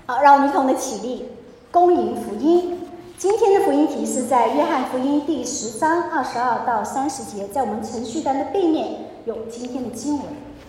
好，让我们一同的起立，恭迎福音。今天的福音题是在约翰福音第10章22到30节，在我们程序单的背面有今天的经文。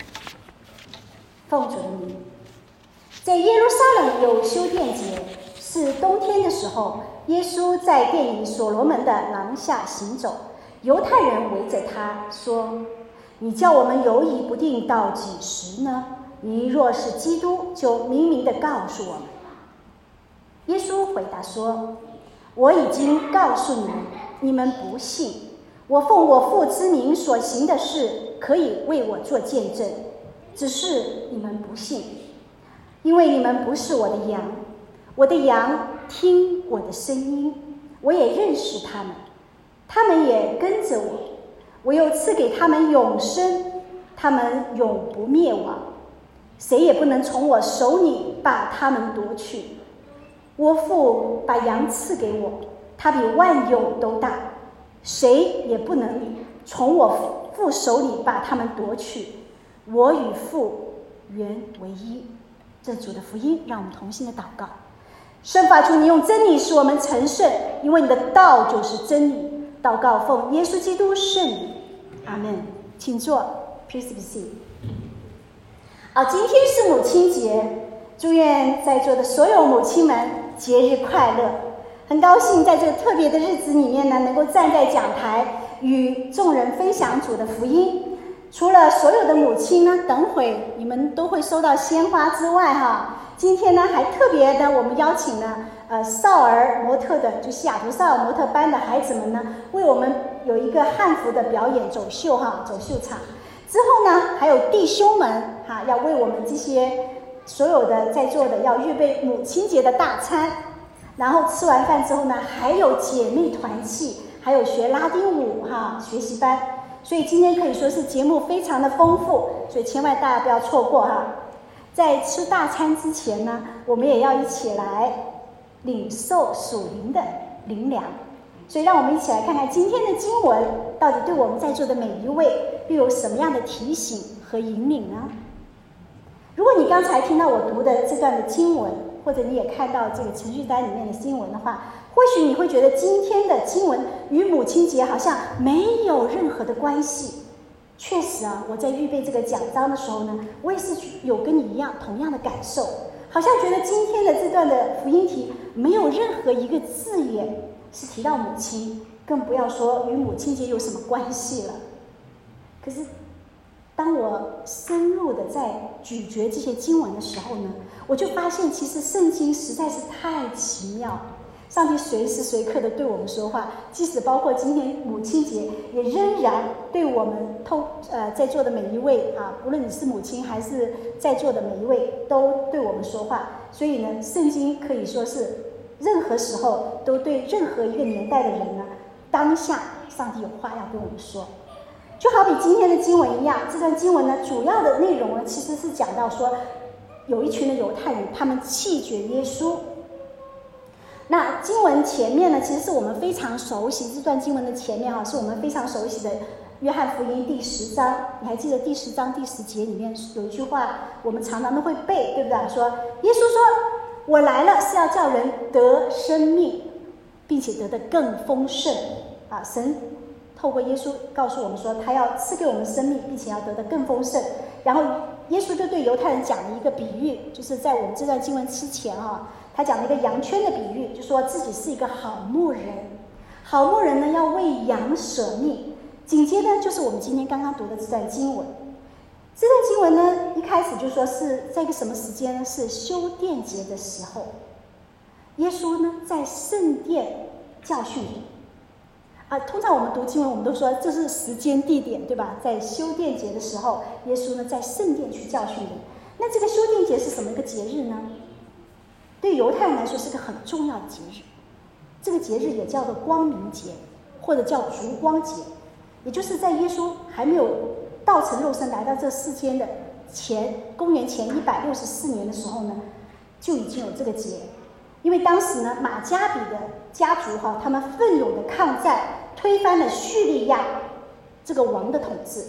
奉主的名，在耶路撒冷有修殿节，是冬天的时候，耶稣在殿里所罗门的廊下行走，犹太人围着他说：“你叫我们犹疑不定到几时呢？你若是基督，就明明地告诉我们。”耶稣回答说：“我已经告诉你们，你们不信。我奉我父之名所行的事，可以为我做见证，只是你们不信，因为你们不是我的羊。我的羊听我的声音，我也认识他们，他们也跟着我。我又赐给他们永生，他们永不灭亡，谁也不能从我手里把他们夺去。我父把羊赐给我，他比万有都大，谁也不能从我父手里把他们夺去。我与父原为一。”这主的福音，让我们同心的祷告。圣父，求你用真理使我们成圣，因为你的道就是真理。祷告奉耶稣基督圣名，阿们。请坐 ，Please be seated。今天是母亲节，祝愿在座的所有母亲们节日快乐。很高兴在这个特别的日子里面呢，能够站在讲台与众人分享主的福音。除了所有的母亲呢，等会你们都会收到鲜花之外今天呢还特别的，我们邀请了少儿模特的，就西雅图少儿模特班的孩子们呢，为我们有一个汉服的表演走秀走秀场。之后呢，还有弟兄们要为我们这些所有的在座的要预备母亲节的大餐。然后吃完饭之后呢，还有姐妹团契，还有学拉丁舞学习班。所以今天可以说是节目非常的丰富，所以千万大家不要错过在吃大餐之前呢，我们也要一起来领受属灵的灵粮。所以让我们一起来看看今天的经文到底对我们在座的每一位又有什么样的提醒和引领呢？如果你刚才听到我读的这段的经文，或者你也看到这个程序单里面的经文的话，或许你会觉得今天的经文与母亲节好像没有任何的关系。确实我在预备这个讲章的时候呢，我也是有跟你一样同样的感受，好像觉得今天的这段的福音题没有任何一个字眼是提到母亲，更不要说与母亲节有什么关系了。可是当我深入的在咀嚼这些经文的时候呢，我就发现其实圣经实在是太奇妙，上帝随时随刻的对我们说话，即使包括今天母亲节，也仍然对我们在座的每一位无论你是母亲还是在座的每一位，都对我们说话。所以呢，圣经可以说是任何时候都对任何一个年代的人呢，当下上帝有话要跟我们说。就好比今天的经文一样，这段经文呢，主要的内容呢，其实是讲到说，有一群的犹太人，他们弃绝耶稣。那经文前面呢，其实是我们非常熟悉，这段经文的前面是我们非常熟悉的约翰福音第10章。你还记得第10章第10节里面有一句话，我们常常都会背，对不对？说耶稣说：“我来了是要叫人得生命，并且得的更丰盛。”神透过耶稣告诉我们说，他要赐给我们生命，并且要得的更丰盛。然后耶稣就对犹太人讲了一个比喻，就是在我们这段经文之前他讲了一个羊圈的比喻，就说自己是一个好牧人，好牧人呢要为羊舍命。紧接着就是我们今天刚刚读的这段经文。这段经文呢，一开始就说是在一个什么时间呢？是修殿节的时候，耶稣呢在圣殿教训人。通常我们读经文，我们都说这是时间地点，对吧？在修殿节的时候，耶稣呢在圣殿去教训人。那这个修殿节是什么一个节日呢？对犹太人来说是个很重要的节日，这个节日也叫做光明节，或者叫烛光节，也就是在耶稣还没有道成肉身来到这世间的公元前164年的时候呢，就已经有这个节。因为当时呢，马加比的家族他们奋勇的抗战，推翻了叙利亚这个王的统治，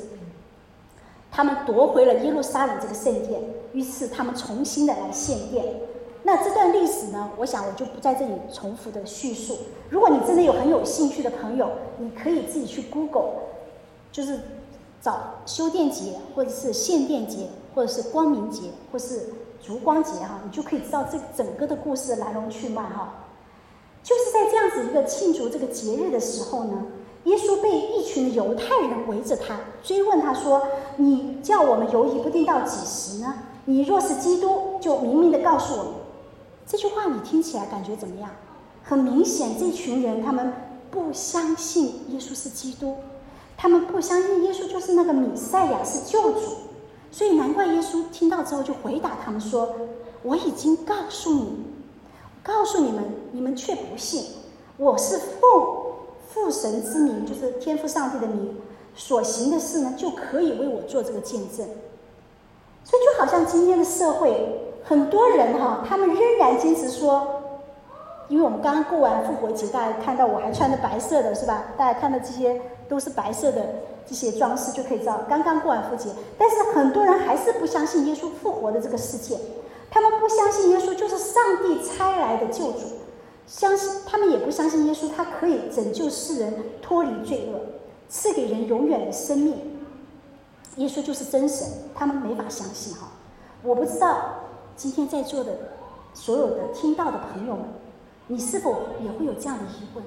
他们夺回了耶路撒冷这个圣殿，于是他们重新的来献殿。 那这段历史呢，我想我就不在这里重复的叙述。如果你真的有很有兴趣的朋友，你可以自己去 Google， 就是找修殿节，或者是献殿节，或者是光明节，或是烛光节哈，你就可以知道这整个的故事的来龙去脉哈。就是在这样子一个庆祝这个节日的时候呢，耶稣被一群的犹太人围着他，追问他说：“你叫我们犹疑不定到几时呢？你若是基督，就明明的告诉我们。”这句话你听起来感觉怎么样？很明显，这群人他们不相信耶稣是基督，他们不相信耶稣就是那个弥赛亚，是救主。所以难怪耶稣听到之后就回答他们说：“我已经告诉你们，你们却不信。我是父神之名，就是天父上帝的名所行的事呢，就可以为我做这个见证。”所以就好像今天的社会，很多人他们仍然坚持说，因为我们刚刚过完复活节，大家看到我还穿的白色的是吧？大家看到这些都是白色的这些装饰，就可以知道刚刚过完复活节。但是很多人还是不相信耶稣复活的这个事件，他们不相信耶稣就是上帝差来的救主，他们也不相信耶稣他可以拯救世人脱离罪恶，赐给人永远的生命。耶稣就是真神，他们没法相信哈。我不知道今天在座的所有的听到的朋友们，你是否也会有这样的疑问？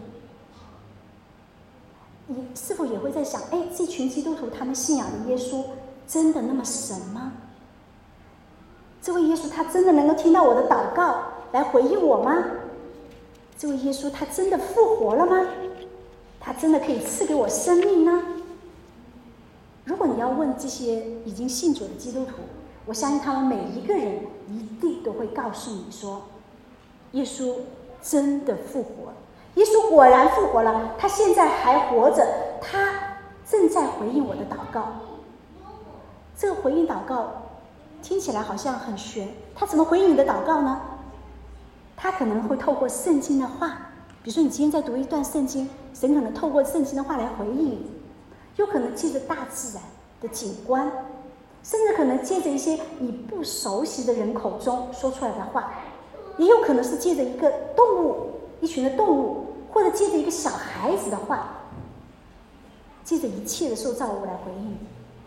你是否也会在想，这群基督徒他们信仰的耶稣真的那么神吗？这位耶稣他真的能够听到我的祷告来回应我吗？这位耶稣他真的复活了吗？他真的可以赐给我生命呢？如果你要问这些已经信主的基督徒，我相信他们每一个人一定都会告诉你说，耶稣真的复活了，耶稣果然复活了，他现在还活着，他正在回应我的祷告。这个回应祷告听起来好像很玄，他怎么回应你的祷告呢？他可能会透过圣经的话，比如说你今天在读一段圣经，神可能透过圣经的话来回应你，有可能借着大自然的景观，甚至可能借着一些你不熟悉的人口中说出来的话，也有可能是借着一个动物，一群的动物，或者借着一个小孩子的话，借着一切的受造物来回应你，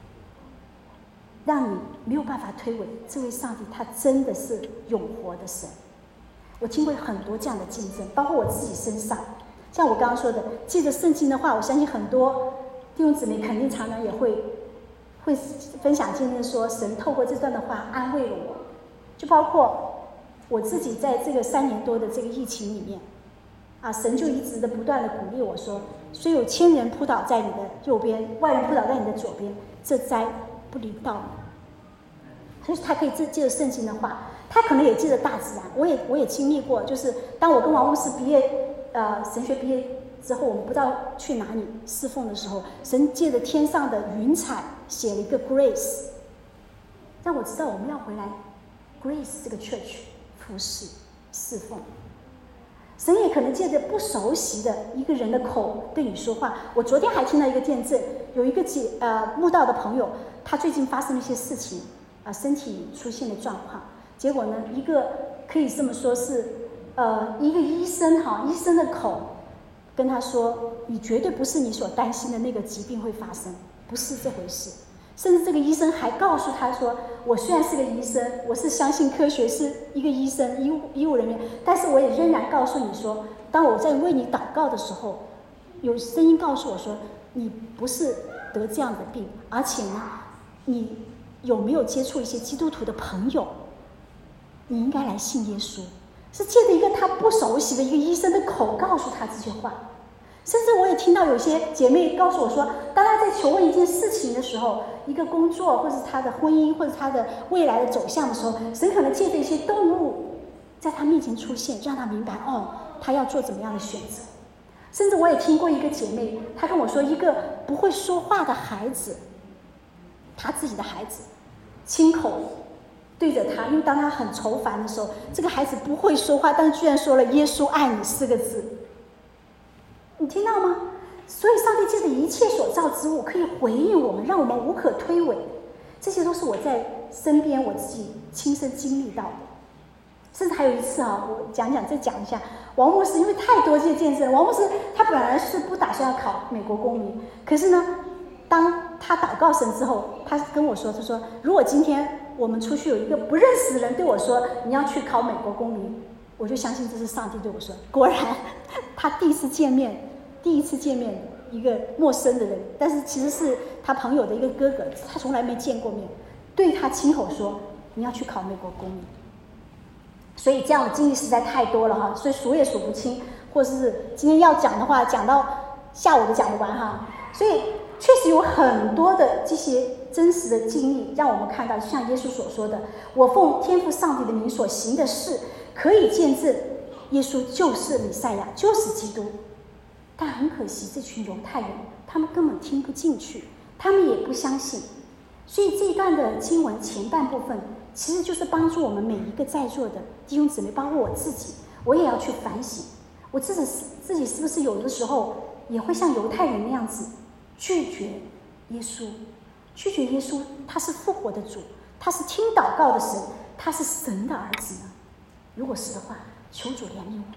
让你没有办法推诿这位上帝他真的是永活的神。我听过很多这样的见证，包括我自己身上，像我刚刚说的，借着圣经的话，我相信很多弟兄姊妹肯定常常也会分享见证说，神透过这段的话安慰了我。就包括我自己在这个3年多的这个疫情里面神就一直的不断的鼓励我说，虽有千人扑倒在你的右边，万人扑倒在你的左边，这灾不临到你。所以他可以借着圣经的话，他可能也借着大自然。我也经历过，就是当我跟王牧师毕业神学毕业之后，我们不知道去哪里侍奉的时候，神借着天上的云彩写了一个 Grace， 让我知道我们要回来 Grace 这个 church 服侍侍奉。神也可能借着不熟悉的一个人的口对你说话。我昨天还听到一个见证，有一个慕道的朋友，他最近发生了一些事情身体出现了状况，结果呢，一个可以这么说是一个医生医生的口跟他说，你绝对不是你所担心的那个疾病会发生，不是这回事。甚至这个医生还告诉他说，我虽然是个医生，我是相信科学，是一个医生医务人员，但是我也仍然告诉你说，当我在为你祷告的时候，有声音告诉我说，你不是得这样的病，而且呢，你有没有接触一些基督徒的朋友，你应该来信耶稣。是借着一个他不熟悉的一个医生的口告诉他这些话。甚至我也听到有些姐妹告诉我说，当他在求问一件事情的时候，一个工作或者他的婚姻或者他的未来的走向的时候，神可能借着一些动物在他面前出现，让他明白他要做怎么样的选择。甚至我也听过一个姐妹，她跟我说，一个不会说话的孩子，她自己的孩子亲口对着他，因为当他很愁烦的时候，这个孩子不会说话，但是居然说了耶稣爱你4个字。你听到吗？所以上帝借着一切所造之物可以回应我们，让我们无可推诿。这些都是我在身边我自己亲身经历到的。 甚至还有一次我再讲一下王牧师，因为太多这些见证。王牧师他本来是不打算要考美国公民，可是呢，当他祷告神之后，他跟我说，他说如果今天我们出去有一个不认识的人对我说你要去考美国公民，我就相信这是上帝对我说。果然他第一次见面一个陌生的人，但是其实是他朋友的一个哥哥，他从来没见过面，对他亲口说你要去考美国公民。所以这样的经历实在太多了所以数也数不清，或是今天要讲的话讲到下午都讲不完所以确实有很多的这些真实的经历让我们看到，就像耶稣所说的，我奉天父上帝的名所行的事，可以见证耶稣就是弥赛亚，就是基督。但很可惜，这群犹太人他们根本听不进去，他们也不相信。所以这一段的经文前半部分其实就是帮助我们每一个在座的弟兄姊妹，包括我自己，我也要去反省我自己是不是有的时候也会像犹太人那样子拒绝耶稣，拒绝耶稣他是复活的主，他是听祷告的神，他是神的儿子呢？如果是的话，求主怜悯我。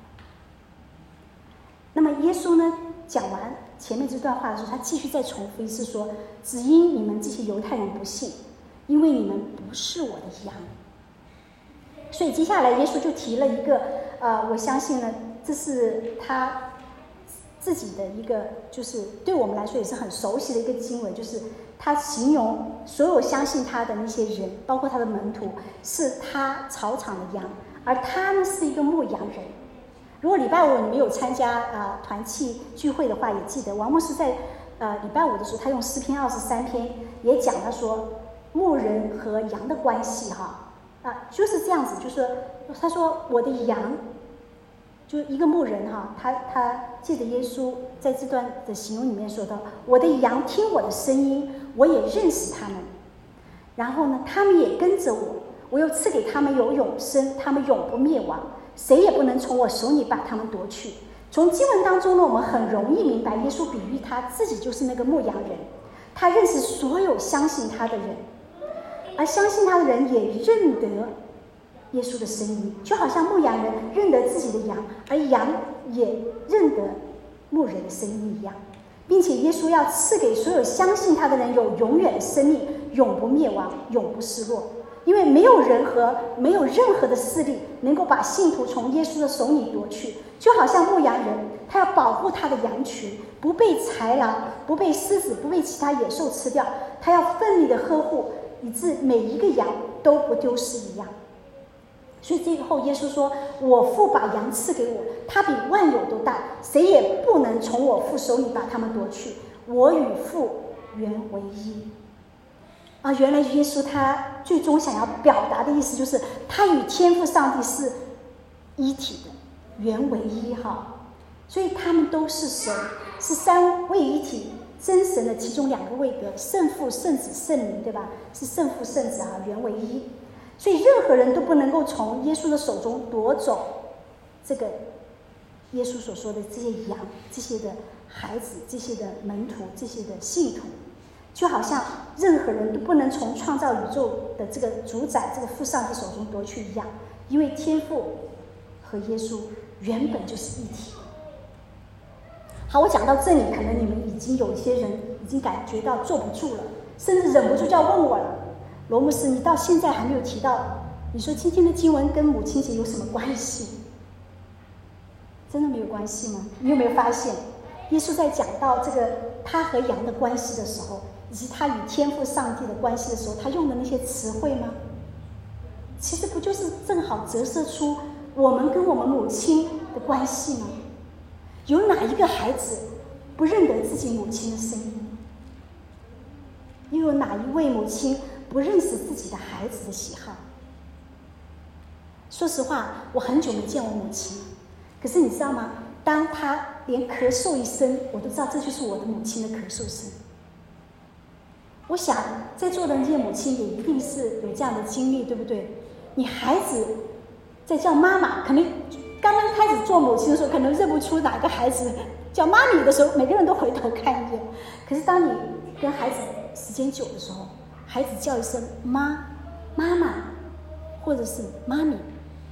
那么耶稣呢，讲完前面这段话的时候，他继续再重复一次说，只因你们这些犹太人不信，因为你们不是我的羊。所以接下来耶稣就提了一个我相信呢，这是他自己的一个，就是对我们来说也是很熟悉的一个经文，就是他形容所有相信他的那些人，包括他的门徒，是他草场的羊，而他呢是一个牧羊人。如果礼拜五你们有参加团契聚会的话，也记得王牧师在礼拜五的时候，他用诗篇23篇也讲，他说牧人和羊的关系就是这样子，就是他说我的羊，就一个牧人他借着耶稣在这段的形容里面说到，我的羊听我的声音，我也认识他们，然后呢他们也跟着我，我又赐给他们有永生，他们永不灭亡，谁也不能从我手里把他们夺去。从经文当中呢，我们很容易明白耶稣比喻他自己就是那个牧羊人，他认识所有相信他的人，而相信他的人也认得耶稣的声音，就好像牧羊人认得自己的羊，而羊也认得牧人的声音一样，并且耶稣要赐给所有相信他的人有永远的生命，永不灭亡，永不失落。因为没有任何的势力能够把信徒从耶稣的手里夺去，就好像牧羊人，他要保护他的羊群不被豺狼、不被狮子、不被其他野兽吃掉，他要奋力的呵护，以致每一个羊都不丢失一样。所以这个后耶稣说，我父把羊赐给我，他比万有都大，谁也不能从我父手里把他们夺去，我与父原为一。原来耶稣他最终想要表达的意思就是他与天父上帝是一体的，原为一所以他们都是神，是三位一体真神的其中两个位格，圣父、圣子、圣灵，对吧？是圣父、圣子原为一。所以任何人都不能够从耶稣的手中夺走这个耶稣所说的这些羊、这些的孩子、这些的门徒、这些的信徒，就好像任何人都不能从创造宇宙的这个主宰、这个父上帝手中夺去一样，因为天父和耶稣原本就是一体。好，我讲到这里，可能你们已经有一些人已经感觉到坐不住了，甚至忍不住就要问我了，罗牧师，你到现在还没有提到，你说今天的经文跟母亲节有什么关系？真的没有关系吗？你有没有发现，耶稣在讲到这个他和羊的关系的时候，以及他与天父上帝的关系的时候，他用的那些词汇吗？其实不就是正好折射出我们跟我们母亲的关系吗？有哪一个孩子不认得自己母亲的声音？又有哪一位母亲不认识自己的孩子的喜好？说实话，我很久没见我母亲，可是你知道吗？当她连咳嗽一声，我都知道这就是我的母亲的咳嗽声。我想在座的那些母亲也一定是有这样的经历，对不对？你孩子在叫妈妈，可能刚刚开始做母亲的时候，可能认不出哪个孩子叫妈咪的时候，每个人都回头看一眼。可是当你跟孩子时间久的时候，孩子叫一声妈妈，或者是妈咪，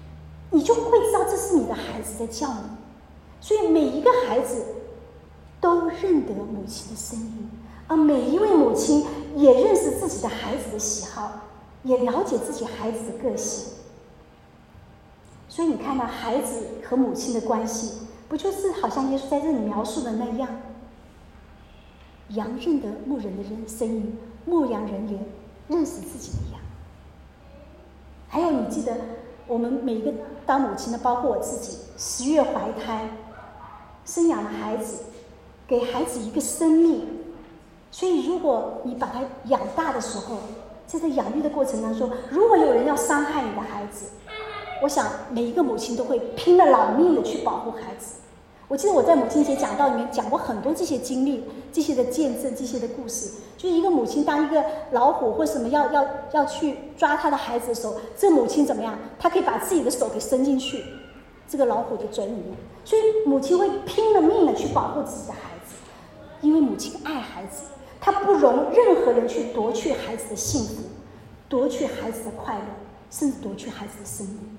你就会知道这是你的孩子在叫你。所以每一个孩子都认得母亲的声音，而每一位母亲也认识自己的孩子的喜好，也了解自己孩子的个性。所以你看到孩子和母亲的关系，不就是好像耶稣在这里描述的那样？羊认得牧人的声音，牧羊人也认识自己的羊。还有，你记得我们每一个当母亲的，包括我自己，10月怀胎，生养了孩子，给孩子一个生命。所以，如果你把他养大的时候，在这养育的过程当中，如果有人要伤害你的孩子，我想每一个母亲都会拼了老命的去保护孩子。我记得我在母亲节讲道里面讲过很多这些经历、这些的见证、这些的故事。就是一个母亲当一个老虎或什么要去抓她的孩子的时候，这母亲怎么样？她可以把自己的手给伸进去这个老虎的嘴里面。所以母亲会拼了命的去保护自己的孩子，因为母亲爱孩子，她不容任何人去夺去孩子的幸福，夺去孩子的快乐，甚至夺去孩子的生命。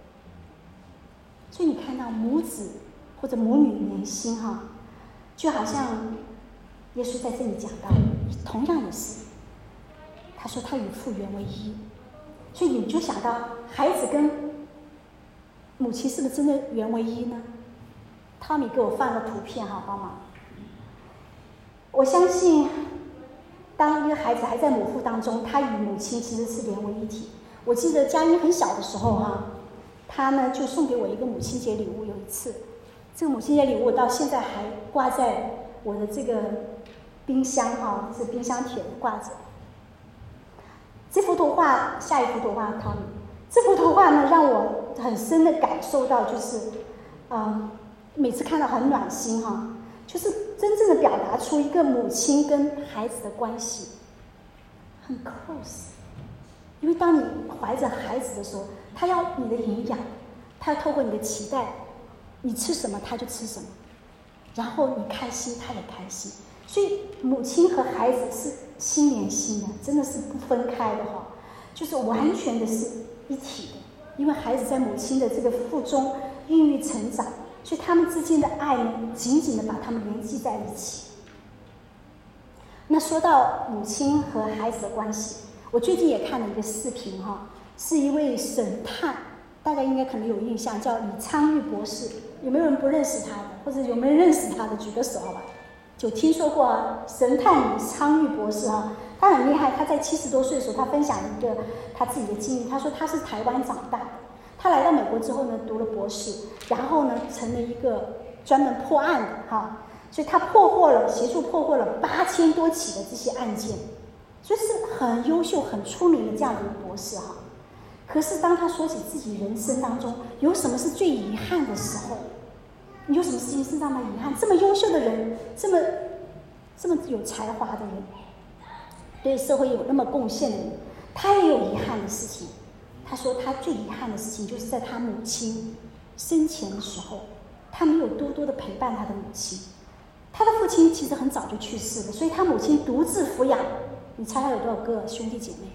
所以你看到母子或者母女连心哈，就好像耶稣在这里讲到，同样也是，他说他与父原为一。所以你就想到孩子跟母亲是不是真的原为一呢？汤米给我放了图片哈，帮忙。我相信当一个孩子还在母腹当中，他与母亲其实是连为一体。我记得佳音很小的时候哈，他呢就送给我一个母亲节礼物。有一次，这个母亲节礼物到现在还挂在我的这个冰箱哈，是冰箱铁挂着。这幅图画，下一幅图画，汤米，这幅图画呢让我很深的感受到，就是每次看到很暖心哈，就是真正的表达出一个母亲跟孩子的关系很 close。因为当你怀着孩子的时候，他要你的营养，他要透过你的期待，你吃什么他就吃什么，然后你开心他也开心。所以母亲和孩子是心连心的，真的是不分开的哈，就是完全的是一体的。因为孩子在母亲的这个腹中孕育成长，所以他们之间的爱呢，紧紧的把他们联系在一起。那说到母亲和孩子的关系，我最近也看了一个视频哈，是一位神探，大家应该可能有印象，叫李昌钰博士。有没有人不认识他的，或者有没有人认识他的？举个手好吧。就听说过神探李昌钰博士哈，他很厉害。他在70多岁的时候，他分享一个他自己的经历。他说他是台湾长大的，他来到美国之后呢，读了博士，然后呢，成了一个专门破案的哈，所以他协助破获了8000多起的这些案件，所以是很优秀、很出名的这样的一个博士哈。可是当他说起自己人生当中有什么是最遗憾的时候，你有什么事情是让他遗憾？这么优秀的人，这么有才华的人，对社会有那么贡献的人，他也有遗憾的事情。他说他最遗憾的事情就是在他母亲生前的时候，他没有多多的陪伴他的母亲。他的父亲其实很早就去世了，所以他母亲独自抚养。你猜他有多少个兄弟姐妹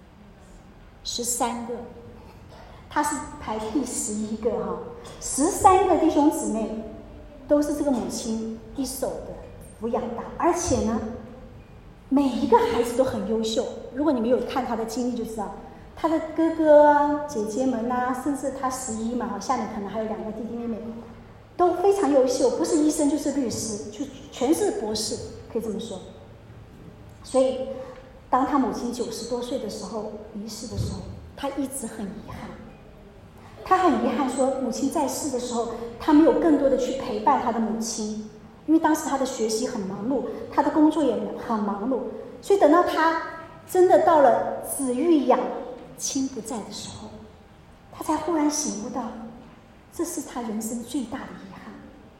？13个。他是排第11个哈，13个弟兄姊妹都是这个母亲一手的抚养大，而且呢，每一个孩子都很优秀。如果你没有看他的经历就知道，他的哥哥啊、姐姐们啊，甚至他11嘛，下面可能还有2个弟弟妹妹，都非常优秀，不是医生就是律师，就全是博士，可以这么说。所以，当他母亲90多岁的时候离世的时候，他一直很遗憾。他很遗憾说，母亲在世的时候，他没有更多的去陪伴他的母亲，因为当时他的学习很忙碌，他的工作也很忙碌，所以等到他真的到了子欲养亲不在的时候，他才忽然醒悟到，这是他人生最大的遗憾。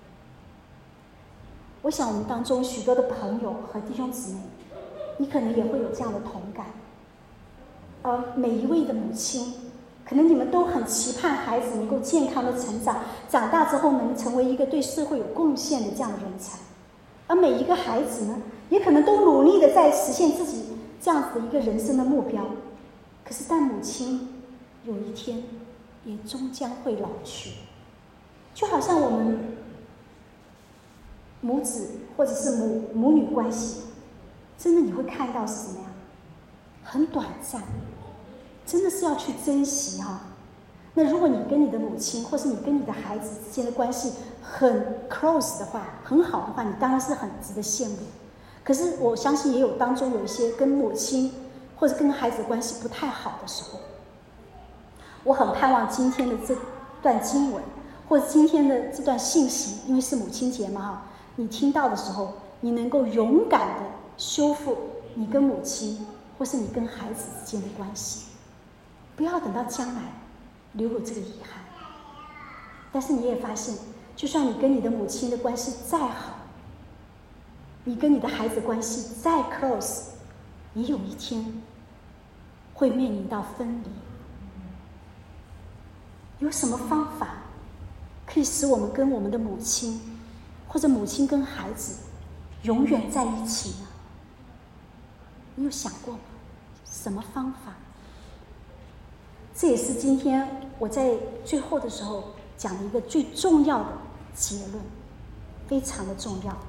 我想我们当中许多的朋友和弟兄姊妹，你可能也会有这样的同感。每一位的母亲，可能你们都很期盼孩子能够健康的成长，长大之后能成为一个对社会有贡献的这样的人才。而每一个孩子呢，也可能都努力的在实现自己这样子的一个人生的目标。可是但母亲有一天也终将会老去。就好像我们母子或者是母女关系，真的你会看到是什么样？很短暂，真的是要去珍惜哈。那如果你跟你的母亲，或是你跟你的孩子之间的关系很 close 的话，很好的话，你当然是很值得羡慕。可是我相信也有当中有一些跟母亲或者跟孩子的关系不太好的时候。我很盼望今天的这段经文，或者今天的这段信息，因为是母亲节嘛哈，你听到的时候，你能够勇敢的修复你跟母亲或是你跟孩子之间的关系，不要等到将来留有这个遗憾。但是你也发现，就算你跟你的母亲的关系再好，你跟你的孩子关系再 close， 也有一天会面临到分离。有什么方法可以使我们跟我们的母亲，或者母亲跟孩子永远在一起呢？你有想过吗？什么方法？这也是今天我在最后的时候讲的一个最重要的结论，非常的重要。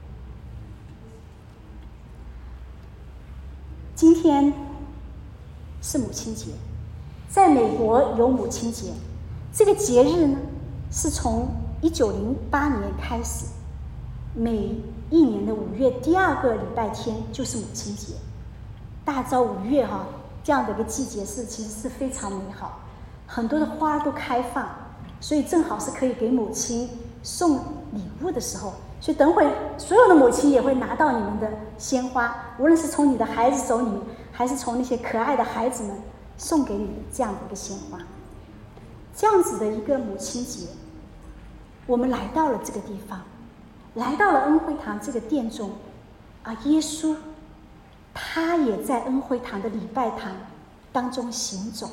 今天是母亲节，在美国有母亲节。这个节日呢，是从1908年开始，每一年的5月第2个礼拜天就是母亲节。大早5月哈，这样的一个季节其实是非常美好，很多的花都开放，所以正好是可以给母亲送礼物的时候。所以等会所有的母亲也会拿到你们的鲜花，无论是从你的孩子手里面，还是从那些可爱的孩子们送给你的这样的一个鲜花。这样子的一个母亲节，我们来到了这个地方，来到了恩惠堂这个殿中，而耶稣他也在恩惠堂的礼拜堂当中行走。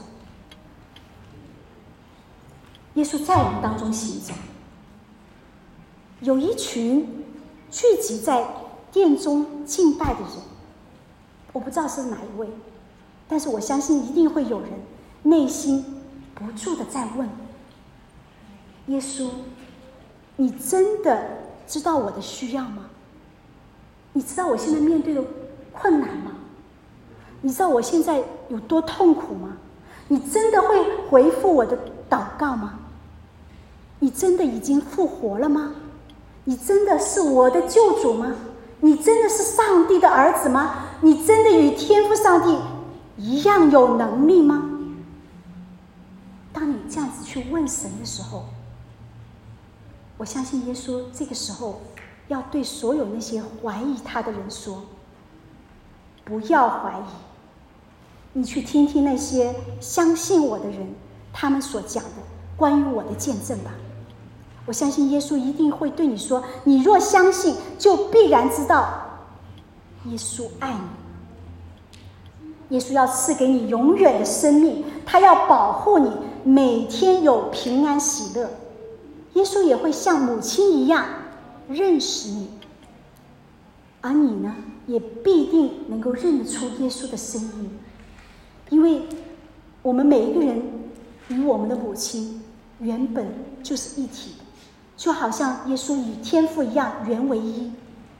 耶稣在我们当中行走，有一群聚集在殿中敬拜的人，我不知道是哪一位，但是我相信一定会有人内心不住的在问：耶稣，你真的知道我的需要吗？你知道我现在面对的困难吗？你知道我现在有多痛苦吗？你真的会回复我的祷告吗？你真的已经复活了吗？你真的是我的救主吗？你真的是上帝的儿子吗？你真的与天父上帝一样有能力吗？当你这样子去问神的时候，我相信耶稣这个时候要对所有那些怀疑他的人说：不要怀疑，你去听听那些相信我的人他们所讲的关于我的见证吧。我相信耶稣一定会对你说：你若相信，就必然知道耶稣爱你，耶稣要赐给你永远的生命，他要保护你，每天有平安喜乐。耶稣也会像母亲一样认识你，而你呢，也必定能够认得出耶稣的声音。因为我们每一个人与我们的母亲原本就是一体的，就好像耶稣与天父一样原为一。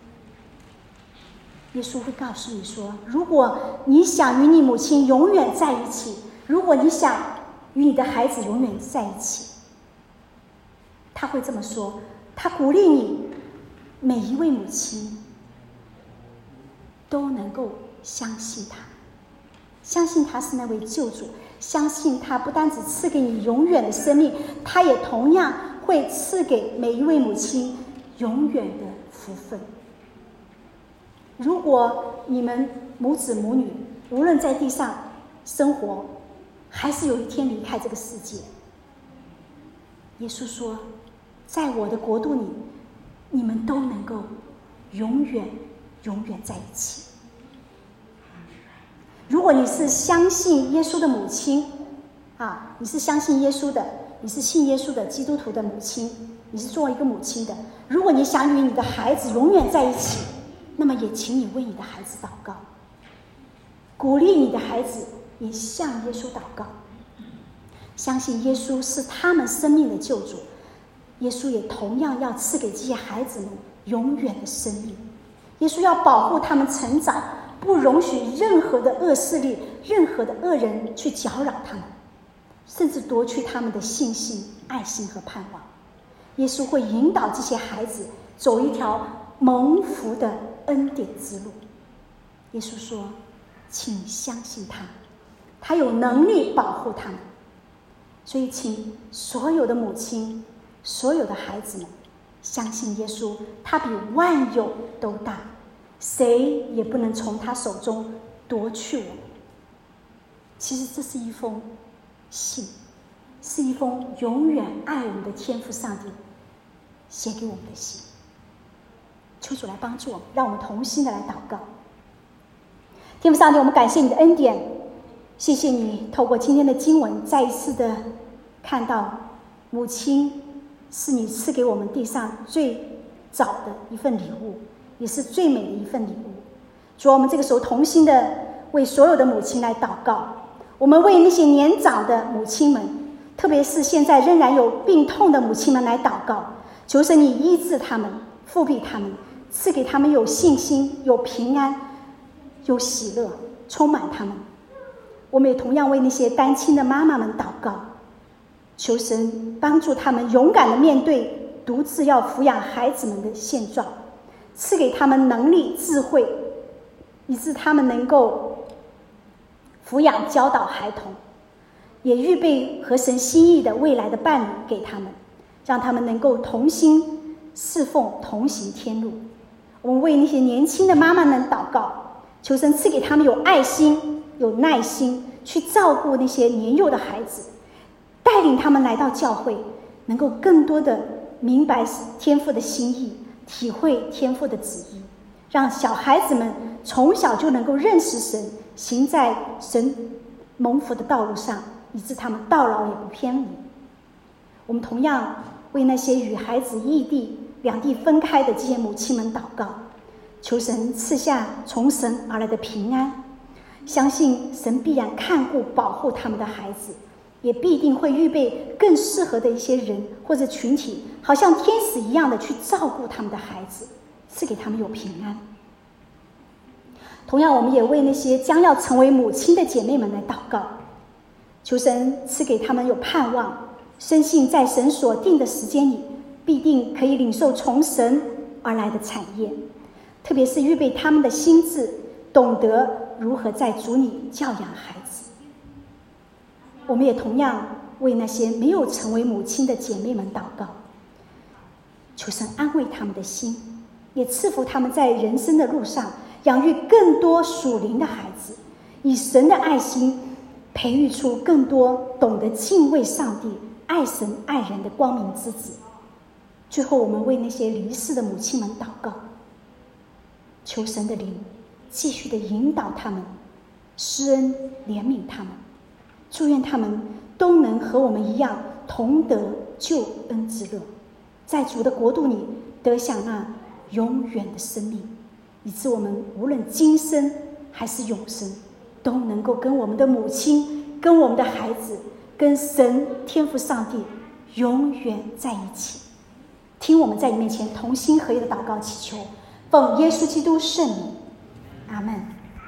耶稣会告诉你说，如果你想与你母亲永远在一起，如果你想与你的孩子永远在一起，他会这么说，他鼓励你，每一位母亲都能够相信他，相信他是那位救主，相信他不单只赐给你永远的生命，他也同样会赐给每一位母亲永远的福分。如果你们母子母女无论在地上生活，还是有一天离开这个世界，耶稣说，在我的国度里，你们都能够永远永远在一起。如果你是相信耶稣的母亲啊，你是相信耶稣的，你是信耶稣的基督徒的母亲，你是作为一个母亲的，如果你想与你的孩子永远在一起，那么也请你为你的孩子祷告，鼓励你的孩子也向耶稣祷告， 相信耶稣是他们生命的救主，耶稣也同样要赐给这些孩子们永远的生命。耶稣要保护他们成长，不容许任何的恶势力、任何的恶人去搅扰他们，甚至夺去他们的信心、爱心和盼望。耶稣会引导这些孩子走一条蒙福的恩典之路。耶稣说，请相信他，他有能力保护他们。所以请所有的母亲，所有的孩子们相信耶稣，他比万有都大，谁也不能从他手中夺去我们。其实这是一封信，是一封永远爱我们的天父上帝写给我们的信。求主来帮助我们，让我们同心的来祷告。天父上帝，我们感谢你的恩典，谢谢你透过今天的经文再一次的看到母亲是你赐给我们地上最早的一份礼物，也是最美的一份礼物。主，我们这个时候同心的为所有的母亲来祷告，我们为那些年长的母亲们，特别是现在仍然有病痛的母亲们来祷告，求神你医治他们，复庇他们，赐给他们有信心、有平安、有喜乐，充满他们。我们也同样为那些单亲的妈妈们祷告，求神帮助他们勇敢地面对独自要抚养孩子们的现状，赐给他们能力、智慧，以致他们能够抚养教导孩童，也预备合神心意的未来的伴侣给他们，让他们能够同心侍奉，同行天路。我们为那些年轻的妈妈们祷告，求神赐给他们有爱心、有耐心，去照顾那些年幼的孩子，带领他们来到教会，能够更多的明白天父的心意，体会天父的旨意，让小孩子们从小就能够认识神，行在神蒙福的道路上，以致他们到老也不偏离。我们同样为那些与孩子异地、两地分开的这些母亲们祷告，求神赐下从神而来的平安，相信神必然看顾保护他们的孩子，也必定会预备更适合的一些人或者群体，好像天使一样的去照顾他们的孩子，赐给他们有平安。同样，我们也为那些将要成为母亲的姐妹们来祷告，求神赐给他们有盼望，深信在神所定的时间里，必定可以领受从神而来的产业，特别是预备他们的心智，懂得如何在主里教养孩子。我们也同样为那些没有成为母亲的姐妹们祷告，求神安慰他们的心，也赐福他们在人生的路上养育更多属灵的孩子，以神的爱心培育出更多懂得敬畏上帝、爱神爱人的光明之子。最后，我们为那些离世的母亲们祷告，求神的灵继续的引导他们，施恩怜悯他们，祝愿他们都能和我们一样同得救恩之乐，在主的国度里得享那永远的生命，以致我们无论今生还是永生，都能够跟我们的母亲、跟我们的孩子、跟神天父上帝永远在一起。听我们在你面前同心合一的祷告祈求，奉耶稣基督圣名，阿们。